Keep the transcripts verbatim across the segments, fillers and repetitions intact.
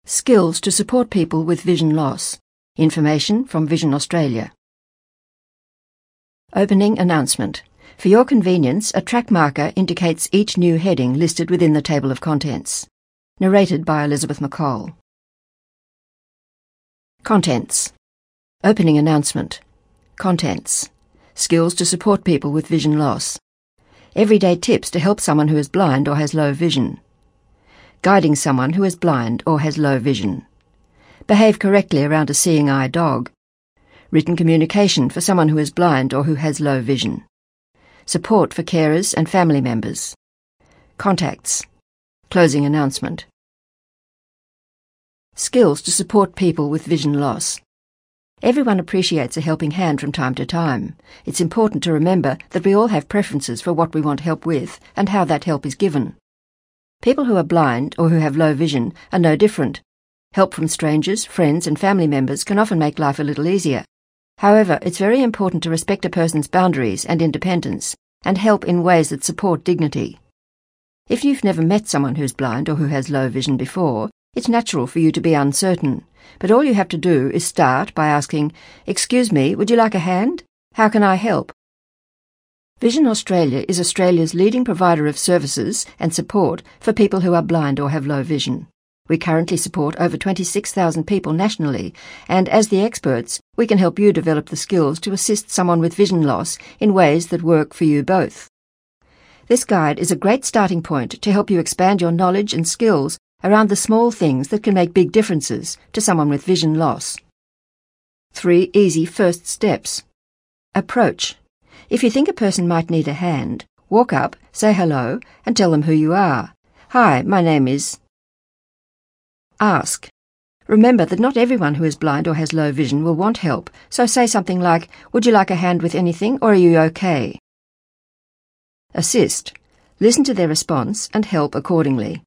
Skills to support people with vision loss. Information from Vision Australia. Opening announcement. For your convenience, a track marker indicates each new heading listed within the table of contents. Narrated by Elizabeth McColl. Contents. Opening announcement. Contents. Skills to support people with vision loss. Everyday tips to help someone who is blind or has low vision. Guiding someone who is blind or has low vision. Behave correctly around a seeing eye dog. Written communication for someone who is blind or who has low vision. Support for carers and family members. Contacts. Closing announcement. Skills to support people with vision loss. Everyone appreciates a helping hand from time to time. It's important to remember that we all have preferences for what we want help with and how that help is given. People who are blind or who have low vision are no different. Help from strangers, friends and family members can often make life a little easier. However, it's very important to respect a person's boundaries and independence and help in ways that support dignity. If you've never met someone who's blind or who has low vision before, it's natural for you to be uncertain, but all you have to do is start by asking, "Excuse me, would you like a hand? How can I help?" Vision Australia is Australia's leading provider of services and support for people who are blind or have low vision. We currently support over twenty-six thousand people nationally, and as the experts, we can help you develop the skills to assist someone with vision loss in ways that work for you both. This guide is a great starting point to help you expand your knowledge and skills around the small things that can make big differences to someone with vision loss. Three easy first steps. Approach. If you think a person might need a hand, walk up, say hello, and tell them who you are. "Hi, my name is..." Ask. Remember that not everyone who is blind or has low vision will want help, so say something like, "Would you like a hand with anything, or are you okay?" Assist. Listen to their response and help accordingly.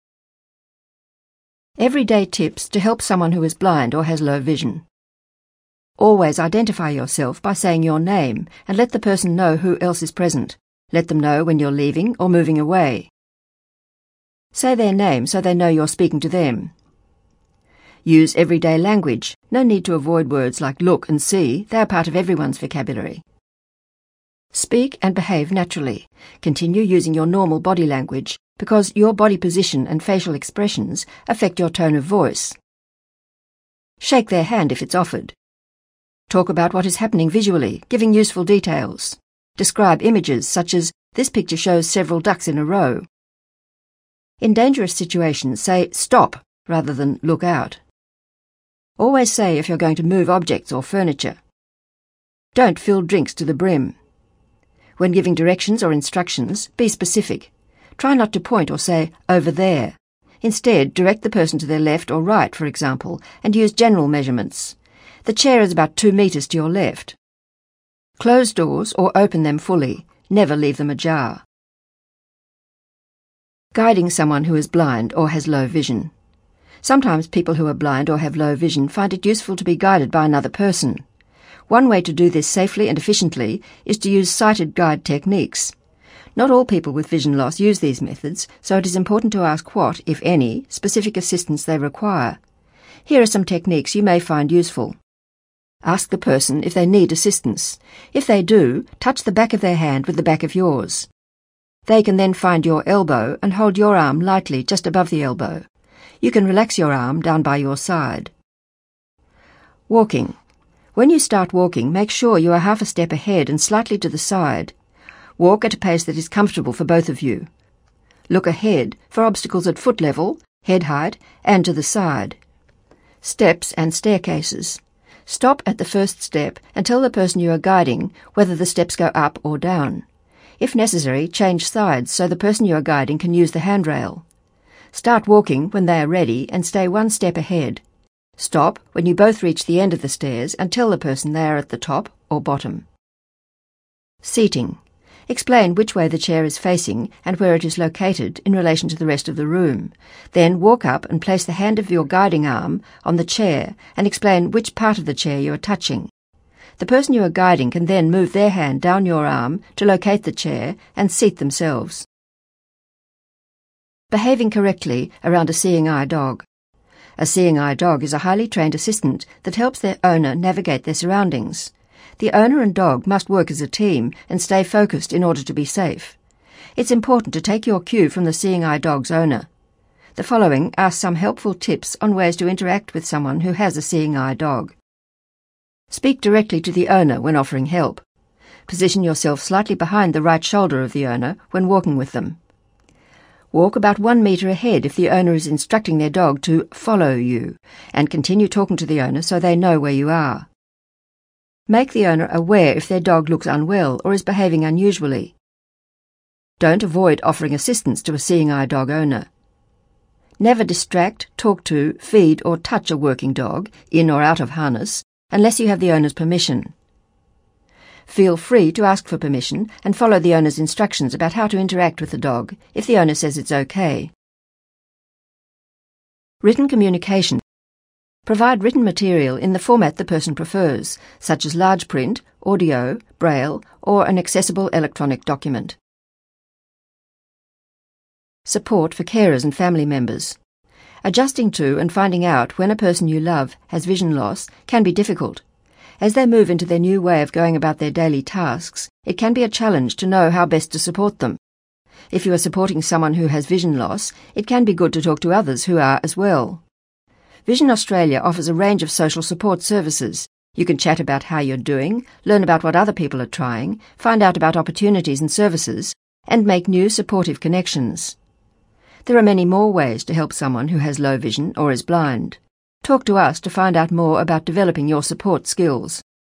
Everyday tips to help someone who is blind or has low vision. Always identify yourself by saying your name and let the person know who else is present. Let them know when you're leaving or moving away. Say their name so they know you're speaking to them. Use everyday language. No need to avoid words like look and see. They are part of everyone's vocabulary. Speak and behave naturally. Continue using your normal body language because your body position and facial expressions affect your tone of voice. Shake their hand if it's offered. Talk about what is happening visually, giving useful details. Describe images such as, "This picture shows several ducks in a row." In dangerous situations, say "stop" rather than "look out." Always say if you're going to move objects or furniture. Don't fill drinks to the brim. When giving directions or instructions, be specific. Try not to point or say, "over there." Instead, direct the person to their left or right, for example, and use general measurements. The chair is about two metres to your left. Close doors or open them fully. Never leave them ajar. Guiding someone who is blind or has low vision. Sometimes people who are blind or have low vision find it useful to be guided by another person. One way to do this safely and efficiently is to use sighted guide techniques. Not all people with vision loss use these methods, so it is important to ask what, if any, specific assistance they require. Here are some techniques you may find useful. Ask the person if they need assistance. If they do, touch the back of their hand with the back of yours. They can then find your elbow and hold your arm lightly just above the elbow. You can relax your arm down by your side. Walking. When you start walking, make sure you are half a step ahead and slightly to the side. Walk at a pace that is comfortable for both of you. Look ahead for obstacles at foot level, head height, and to the side. Steps and staircases. Stop at the first step and tell the person you are guiding whether the steps go up or down. If necessary, change sides so the person you are guiding can use the handrail. Start walking when they are ready and stay one step ahead. Stop when you both reach the end of the stairs and tell the person they are at the top or bottom. Seating. Explain which way the chair is facing and where it is located in relation to the rest of the room. Then walk up and place the hand of your guiding arm on the chair and explain which part of the chair you are touching. The person you are guiding can then move their hand down your arm to locate the chair and seat themselves. Behaving correctly around a seeing eye dog. A seeing eye dog is a highly trained assistant that helps their owner navigate their surroundings. The owner and dog must work as a team and stay focused in order to be safe. It's important to take your cue from the seeing eye dog's owner. The following are some helpful tips on ways to interact with someone who has a seeing eye dog. Speak directly to the owner when offering help. Position yourself slightly behind the right shoulder of the owner when walking with them. Walk about one metre ahead if the owner is instructing their dog to follow you, and continue talking to the owner so they know where you are. Make the owner aware if their dog looks unwell or is behaving unusually. Don't avoid offering assistance to a seeing eye dog owner. Never distract, talk to, feed or touch a working dog, in or out of harness, unless you have the owner's permission. Feel free to ask for permission and follow the owner's instructions about how to interact with the dog if the owner says it's okay. Written communication. Provide written material in the format the person prefers, such as large print, audio, braille, or an accessible electronic document. Support for carers and family members. Adjusting to and finding out when a person you love has vision loss can be difficult. As they move into their new way of going about their daily tasks, it can be a challenge to know how best to support them. If you are supporting someone who has vision loss, it can be good to talk to others who are as well. Vision Australia offers a range of social support services. You can chat about how you're doing, learn about what other people are trying, find out about opportunities and services, and make new supportive connections. There are many more ways to help someone who has low vision or is blind. Talk to us to find out more about developing your support skills.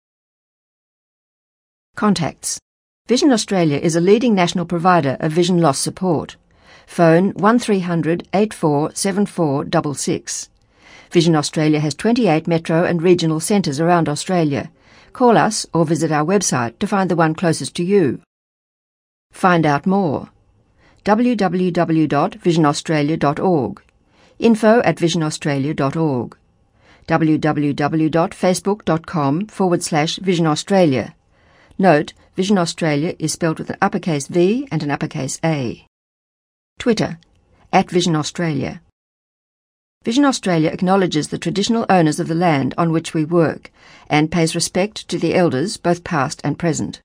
Contacts. Vision Australia is a leading national provider of vision loss support. Phone one three hundred, eight four seven four six six. Vision Australia has twenty-eight metro and regional centres around Australia. Call us or visit our website to find the one closest to you. Find out more. w w w dot vision australia dot org. Info at vision australia dot org. w w w dot facebook dot com forward slash Vision Australia. Note, Vision Australia is spelled with an uppercase V and an uppercase A. Twitter, at Vision Australia. Vision Australia acknowledges the traditional owners of the land on which we work and pays respect to the elders, both past and present.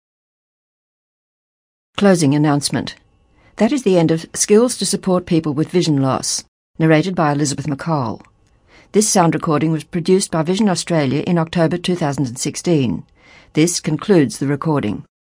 Closing announcement. That is the end of Skills to Support People with Vision Loss, narrated by Elizabeth McCall. This sound recording was produced by Vision Australia in October two thousand sixteen. This concludes the recording.